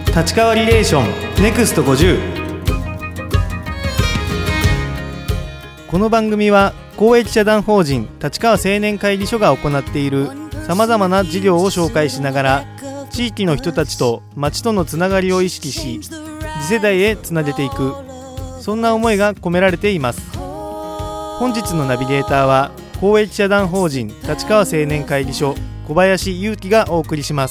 立川リレーションネクスト50。この番組は公益社団法人立川青年会議所が行っているさまざまな事業を紹介しながら、地域の人たちと町とのつながりを意識し、次世代へつなげていく、そんな思いが込められています。本日のナビゲーターは公益社団法人立川青年会議所小林祐希がお送りします。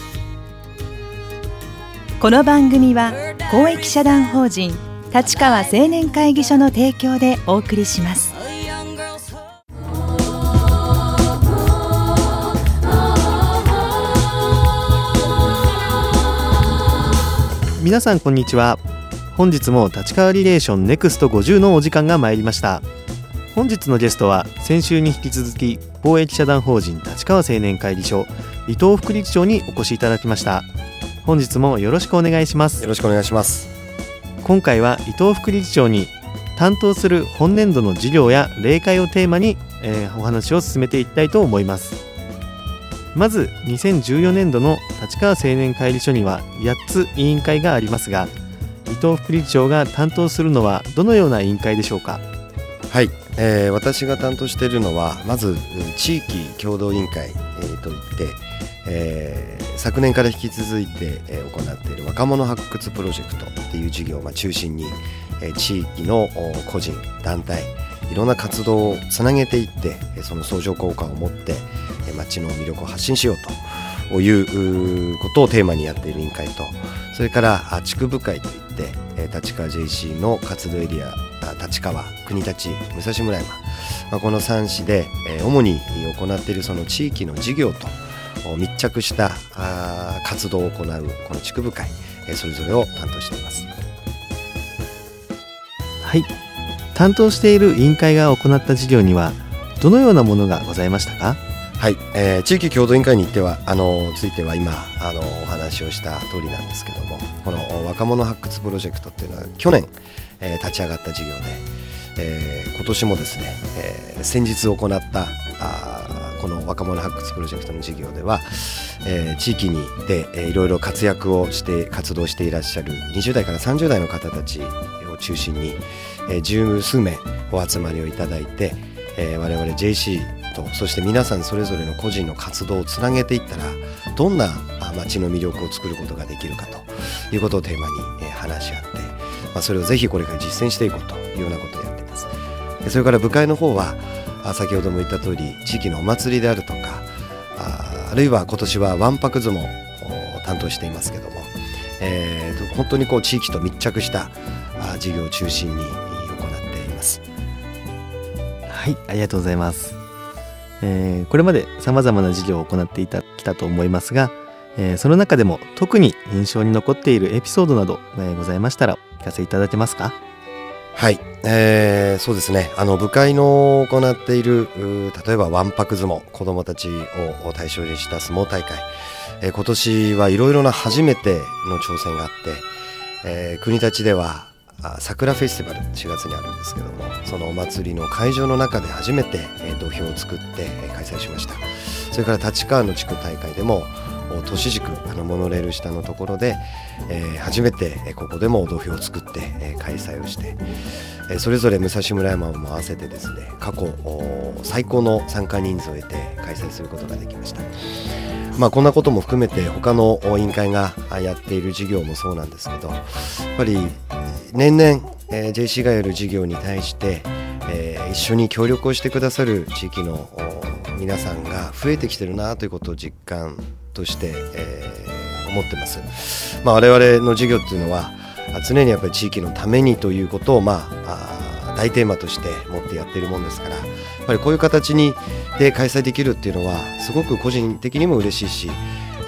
この番組は公益社団法人立川青年会議所の提供でお送りします。 皆さんこんにちは。本日も立川リレーションネクスト50のお時間が参りました。本日のゲストは先週に引き続き公益社団法人立川青年会議所伊藤副理事長にお越しいただきました。本日もよろしくお願いします。 よろしくお願いします。 今回は伊藤副理事長に担当する本年度の事業や例会をテーマに、お話を進めていきたいと思います。まず2014年度の立川青年会議所には8つ委員会がありますが、伊藤副理事長が担当するのはどのような委員会でしょうか。 はい、私が担当しているのはまず地域共同委員会、といって、昨年から引き続いて、行っている若者発掘プロジェクトっていう事業を中心に、地域の個人団体いろんな活動をつなげていって、その相乗効果を持って町の魅力を発信しようということをテーマにやっている委員会と、それから地区部会といって立川 JC の活動エリア立川、国立、武蔵村山、この3市で主に行っているその地域の事業と密着した活動を行うこの地区部会、それぞれを担当しています。 はい、担当している委員会が行った事業にはどのようなものがございましたか。 はい、地域共同委員会については今お話をした通りなんですけども、この若者発掘プロジェクトっていうのは去年、立ち上がった事業で、今年もですね、先日行ったこの若者発掘プロジェクトの事業では、地域でいろいろ活躍をして活動していらっしゃる20代から30代の方たちを中心に、十数名お集まりをいただいて、我々 JC とそして皆さんそれぞれの個人の活動をつなげていったらどんな街の魅力を作ることができるかということをテーマに話し合って、それをぜひこれから実践していこうというようなことをやっています。それから部会の方は先ほども言った通り地域のお祭りであるとか、あるいは今年はわんぱく相撲を担当していますけども、本当に地域と密着した事業を中心に行っています。 はい、ありがとうございます。これまで様々な事業を行ってきたと思いますが、その中でも特に印象に残っているエピソードなど、ございましたらお聞かせいただけますか。 はい、そうですね、部会の行っている例えばわんぱく相撲、子どもたちを対象にした相撲大会、今年はいろいろな初めての挑戦があって、国立では桜フェスティバル4月にあるんですけども、そのお祭りの会場の中で初めて土俵を作って開催しました。それから立川の地区大会でも都市軸モノレール下のところで、初めてここでも土俵を作って開催をして、それぞれ武蔵村山も合わせてですね、過去最高の参加人数を得て開催することができました。こんなことも含めて他の委員会がやっている事業もそうなんですけど、やっぱり年々、JC がやる事業に対して、一緒に協力をしてくださる地域の皆さんが増えてきてるなということを実感として、思ってます。我々の事業っていうのは常にやっぱり地域のためにということを大テーマとして持ってやっているもんですから、やっぱりこういう形で開催できるっていうのはすごく個人的にも嬉しいし、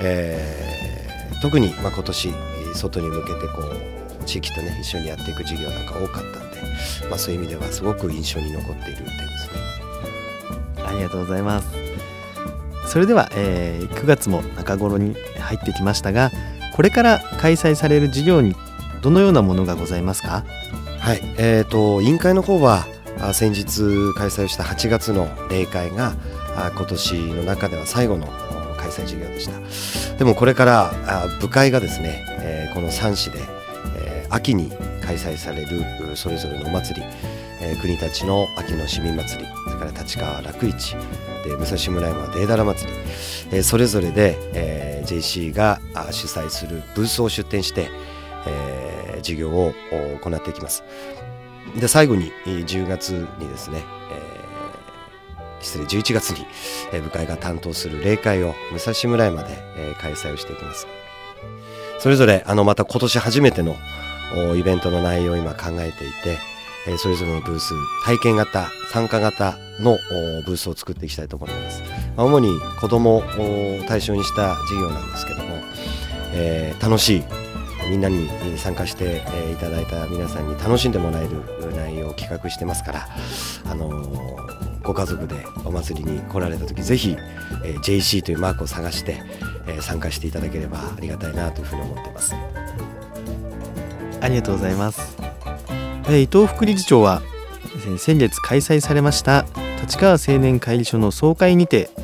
特に今年外に向けて地域とね一緒にやっていく事業なんか多かったんで、そういう意味ではすごく印象に残っている点ですね。 ありがとうございます。それでは、9月も中頃に入ってきましたが、これから開催される事業にどのようなものがございますか。 はい、委員会の方は先日開催した8月の例会が今年の中では最後の開催事業でした。でもこれから部会がですね、この3市で、秋に開催されるそれぞれのお祭り、国立の秋の市民祭り、それから立川楽市で武蔵村山デーダラ祭り、それぞれで、JC が主催するブースを出展して、事業を行っていきます。で最後に10月にですね、11月に部会が担当する例会を武蔵村山で開催をしていきます。それぞれまた今年初めてのイベントの内容を今考えていて、それぞれのブース、体験型、参加型のブースを作っていきたいと思っています。主に子どもを対象にした事業なんですけども、楽しい、みんなに参加していただいた皆さんに楽しんでもらえる内容を企画してますから、ご家族でお祭りに来られた時ぜひ、JC というマークを探して、参加していただければありがたいなというふうに思っています。 ありがとうございます。伊藤副理事長は先月開催されました立川青年会議所の総会にて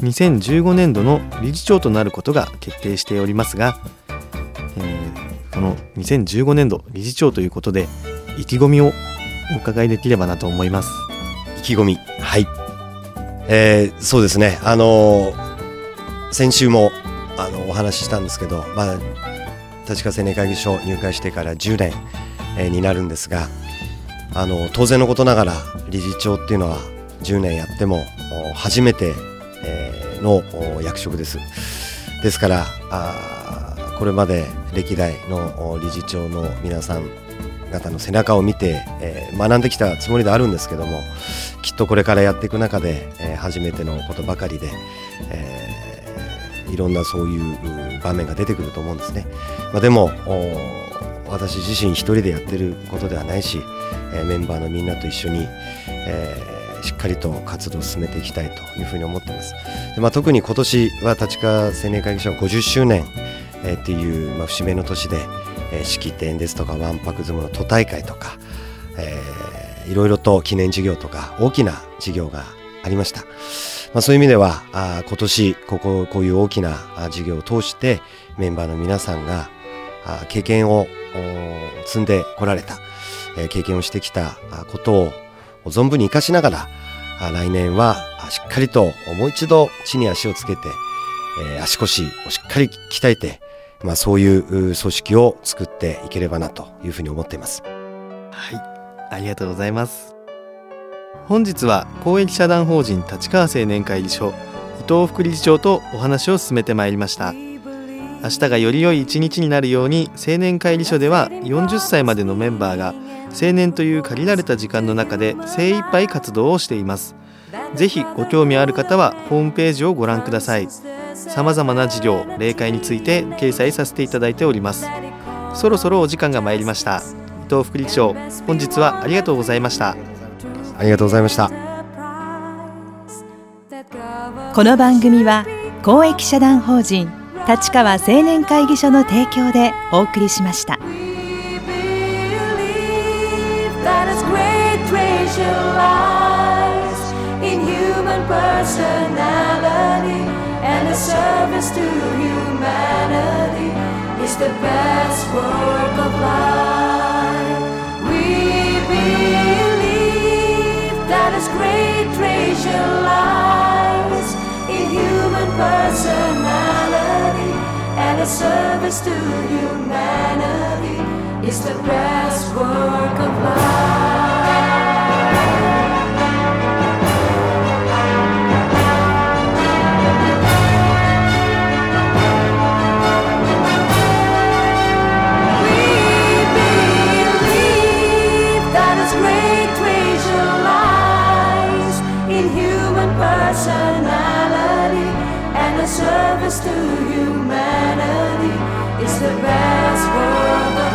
2015年度の理事長となることが決定しておりますが、この2015年度理事長ということで意気込みをお伺いできればなと思います。 意気込み、はい、そうですね、先週もお話ししたんですけど、立川青年会議所入会してから10年、になるんですが、当然のことながら理事長っていうのは10年やっても初めて、の役職です。ですからこれまで歴代の理事長の皆さん方の背中を見て、学んできたつもりであるんですけども、きっとこれからやっていく中で、初めてのことばかりで、いろんなそういう場面が出てくると思うんですね。でも私自身一人でやってることではないし、メンバーのみんなと一緒に、しっかりと活動を進めていきたいというふうに思っています。で、特に今年は立川青年会議所50周年、っていう、節目の年で、式典ですとかわんぱく相撲の都大会とか、いろいろと記念事業とか大きな事業がありました。そういう意味では今年こういう大きな事業を通してメンバーの皆さんが経験を積んでこられた、経験をしてきたことを存分に生かしながら、来年はしっかりともう一度地に足をつけて、足腰をしっかり鍛えて、そういう組織を作っていければなというふうに思っています。 はい、ありがとうございます。本日は公益社団法人立川青年会議所伊藤副理事長とお話を進めてまいりました。明日がより良い一日になるように、青年会議所では40歳までのメンバーが青年という限られた時間の中で精一杯活動をしています。ぜひご興味ある方はホームページをご覧ください。さまざまな事業、例会について掲載させていただいております。そろそろお時間が参りました。伊藤副理事長、本日はありがとうございました。 ありがとうございました。 この番組は公益社団法人立川青年会議所の提供でお送りしました。 The service to humanity is the best work of life. We believe that His great treasure lies in human personality, and the service to humanity is the best work of